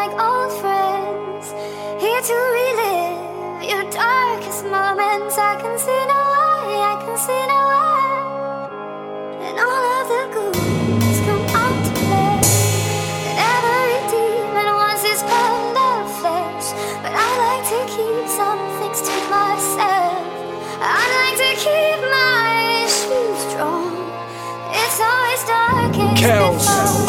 like old friends, here to relive your darkest moments. I can see no way, I can see no way, and all of the ghouls come out to play. And every demon wants his pound of flesh, but I like to keep some things to myself. I like to keep my shoes strong. It's always darkest Kells,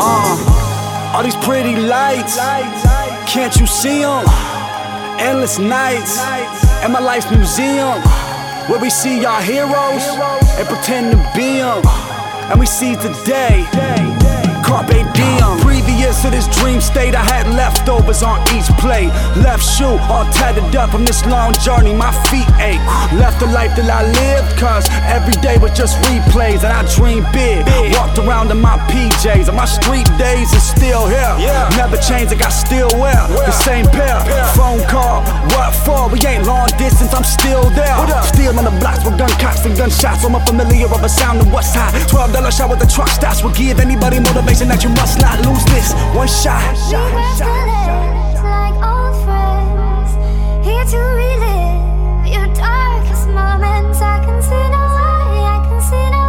all these pretty lights, can't you see them? Endless nights, in my life's museum, where we see our heroes and pretend to be them. And we seize the day, carpe diem. Previous to this dream state, I had leftovers on each plate. Left shoe all tattered up from this long journey, my feet ache. Left the life that I lived, cause every day was just replays. And I dreamed big, walked around in my PJs, and my street days is still here. Never changed, like I still wear the same pair. Phone call, what for? We ain't long distance, I'm still there. Still on the blocks with gun cocks and gunshots, so I'm familiar of a sound of what's hot. $12 shot with the truck stops will give anybody motivation that you must not lose this one shot. We escalate like old friends, here to relive your darkest moments. I can see no way, I can see no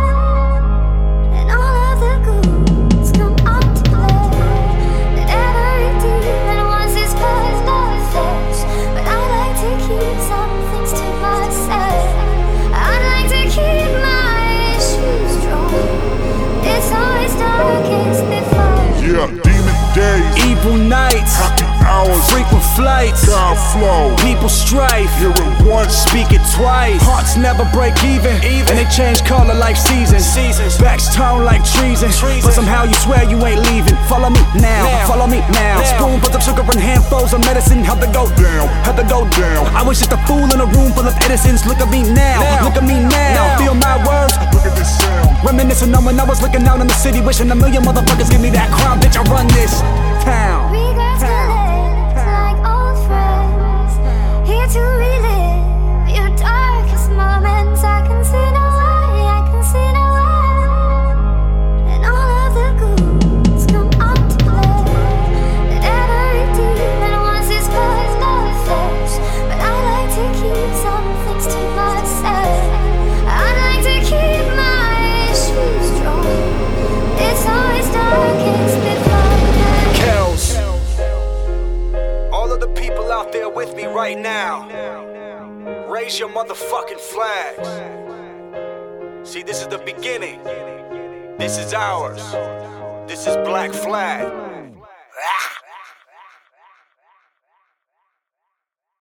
way, and all of the ghouls come out to play. And every demon wants his pound of flesh, but I like to keep some things to myself. I like to keep my shoes strong. It's always darkest before. Yeah, demon days, Evil nights, happy hours, frequent flights, God flow, people strife, hear it once, speak it twice. Hearts never break even, and they change color like seasons. Backs turn like treason, but somehow you swear you ain't leaving. Follow me now, follow me now. Spoonfuls of sugar and handfuls of medicine, help it go down, help it go down. I was just a fool in a room full of innocents. Look at me now, look at me now. Feel my words, look at this sound. reminiscing on when I was looking out in the city, wishing a million motherfuckers give me that crown. Bitch, I run this town. We escalate like old friends, here to relive your darkest moments. I can see no way, I can see no way, and all of the ghouls come out to play. And every demon wants his pound of flesh, but I like to keep some things to myself. I like to keep my shoes strong. It's always darkest before night. Kells, all of the people out there with me right now, raise your motherfucking flags. See, this is the beginning. This is ours. This is Black Flag.